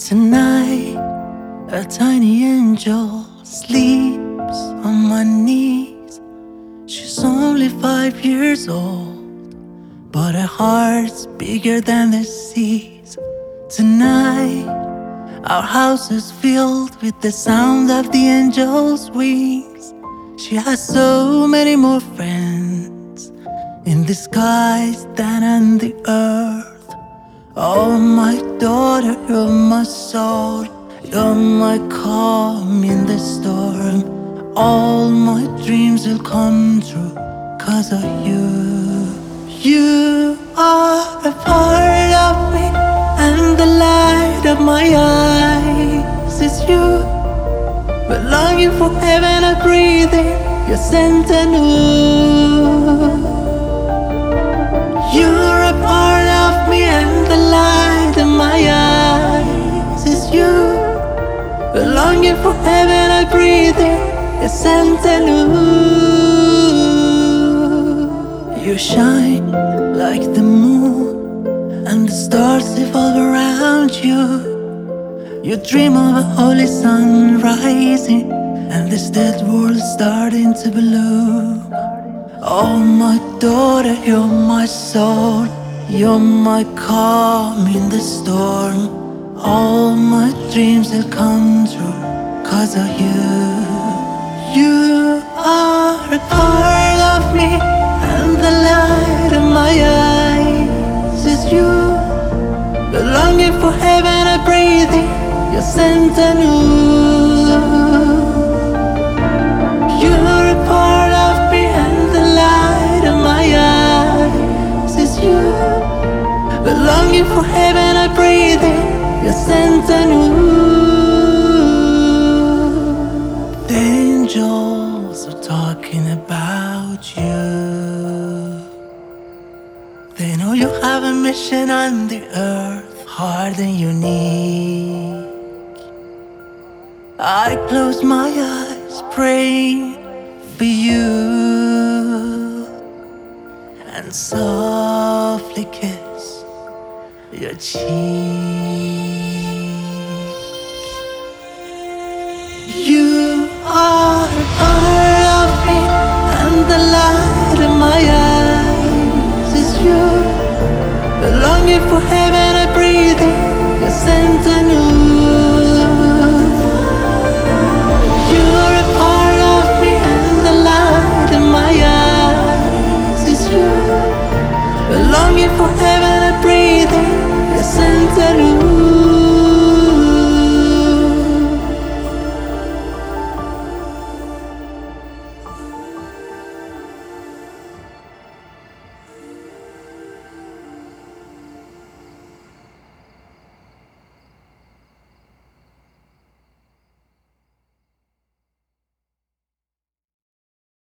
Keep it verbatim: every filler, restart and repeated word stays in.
Tonight, a tiny angel sleeps on my knees. She's only five years old, but her heart's bigger than the seas. Tonight, our house is filled with the sound of the angel's wings. She has so many more friends in the skies than on the earth. Oh, my daughter, you're my soul. You're my calm in the storm. All my dreams will come true 'cause of you. You are a part of me, and the light of my eyes is you. We're longing for heaven and breathing your scent anew. You're a part of me, and the light in my eyes is you. We're longing for heaven and breathing your scent anew. You shine like the moon, and the stars evolve around you. You dream of a holy sun rising, and this dead world starting to bloom. Oh, my daughter, you're my soul. You're my calm in the storm. All my dreams will come true 'cause of you. You are a part of me, and the light in my eyes is you. We're longing for heaven and breathing your scent anew. You're a part of me, and the light in my eyes is you. We're longing for heaven and breathing your scent anew. The angels are talking about you. They know you have a mission on the earth, hard and unique. I close my eyes, praying for you, and softly kiss your cheek. You are a part of me, and the light in my eyes is you. We're longing for heaven and breathing your scent anew. You're a part of me, and the light in my eyes is you. We're longing for heaven and breathing your scent anew.